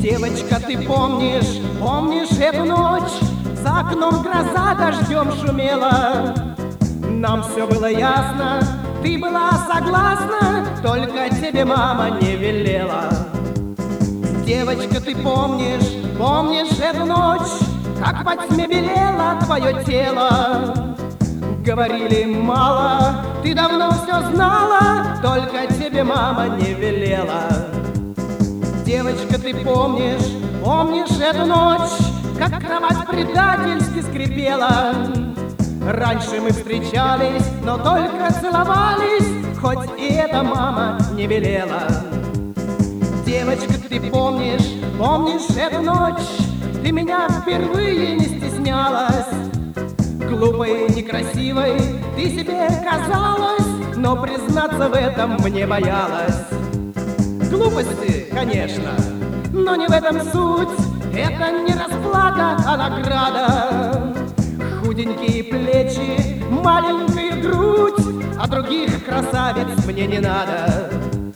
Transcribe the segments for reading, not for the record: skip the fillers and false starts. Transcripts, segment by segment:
Девочка, ты помнишь, помнишь эту ночь? За окном гроза дождем шумела. Нам все было ясно, ты была согласна, только тебе мама не велела. Девочка, ты помнишь, помнишь эту ночь? Как во тьме белело твое тело. Говорили мало, ты давно все знала, только тебе мама не велела. Девочка, ты помнишь, помнишь эту ночь? Как кровать предательски скрипела. Раньше мы встречались, но только целовались, хоть и это мама не велела. Девочка, ты помнишь, помнишь эту ночь? Ты меня впервые не стеснялась. Глупой, некрасивой ты себе казалась, но признаться в этом мне боялась. Глупости, конечно, но не в этом суть. Это не расплата, а награда. Худенькие плечи, маленькая грудь, а других красавиц мне не надо.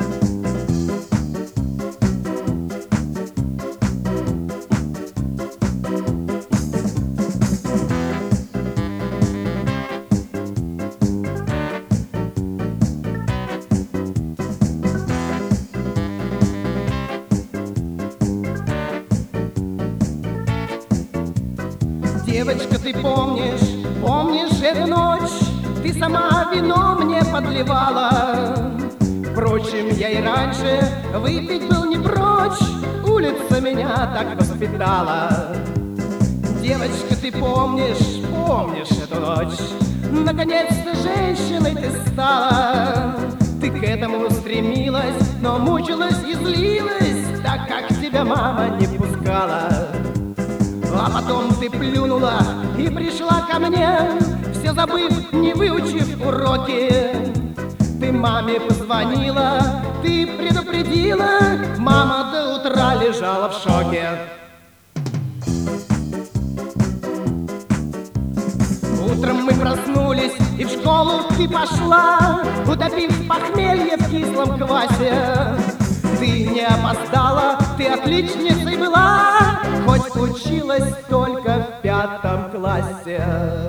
Девочка, ты помнишь, помнишь эту ночь? Ты сама вино мне подливала. Впрочем, я и раньше выпить был не прочь, улица меня так воспитала. Девочка, ты помнишь, помнишь эту ночь? Наконец-то женщиной ты стала. Ты к этому стремилась, но мучилась и злилась, так как тебя мама не пускала. А потом ты плюнула и пришла ко мне, все забыв, не выучив уроки. Ты маме позвонила, ты предупредила, мама до утра лежала в шоке. Утром мы проснулись, и в школу ты пошла, утопив похмелье в кислом квасе. Ты не опоздала, ты отличницей была, хоть училась только в 5 классе.